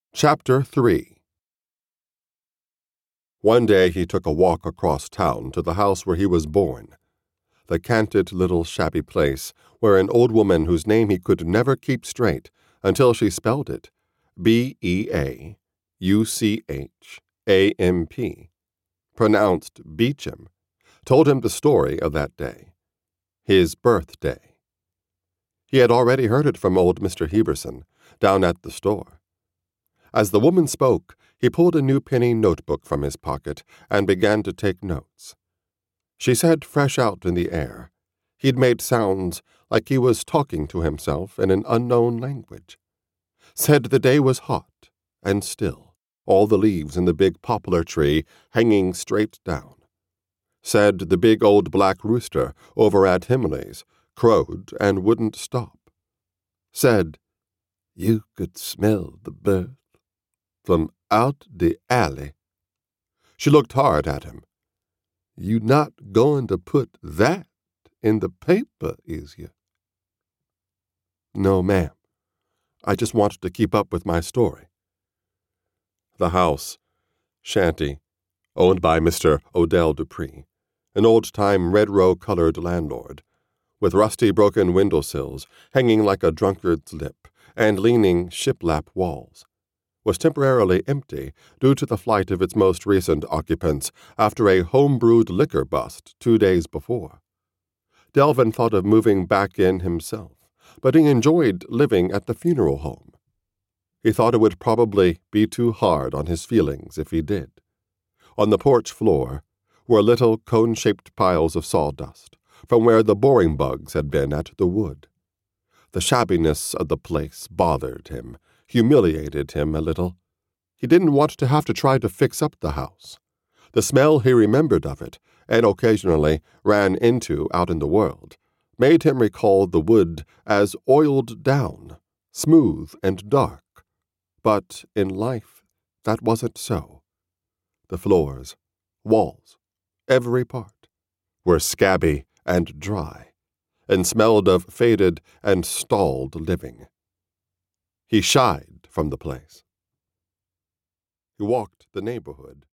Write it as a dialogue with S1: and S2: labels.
S1: Chapter 3 One day he took a walk across town to the house where he was born, the canted little shabby place where an old woman whose name he could never keep straight until she spelled it Beauchamp, pronounced Beecham, told him the story of that day, his birthday. He had already heard it from old Mr. Heberson, down at the store. As the woman spoke, he pulled a new penny notebook from his pocket and began to take notes. She said fresh out in the air. He'd made sounds like he was talking to himself in an unknown language. Said the day was hot and still, all the leaves in the big poplar tree hanging straight down. Said the big old black rooster over at Himley's crowed and wouldn't stop. Said, you could smell the bird from out the alley. She looked hard at him. You not going to put that in the paper, is you? No, ma'am. I just wanted to keep up with my story. The house, shanty, owned by Mr. Odell Dupree, an old-time red-row-colored landlord, with rusty broken windowsills hanging like a drunkard's lip and leaning shiplap walls, was temporarily empty due to the flight of its most recent occupants after a home-brewed liquor bust 2 days before. Delvin thought of moving back in himself, but he enjoyed living at the funeral home. He thought it would probably be too hard on his feelings if he did. On the porch floor were little cone-shaped piles of sawdust from where the boring bugs had been at the wood. The shabbiness of the place bothered him, humiliated him a little. He didn't want to have to try to fix up the house. The smell he remembered of it, and occasionally ran into out in the world, made him recall the wood as oiled down, smooth and dark. But in life, that wasn't so. The floors, walls, every part, were scabby and dry, and smelled of faded and stalled living. He shied from the place. He walked the neighborhood,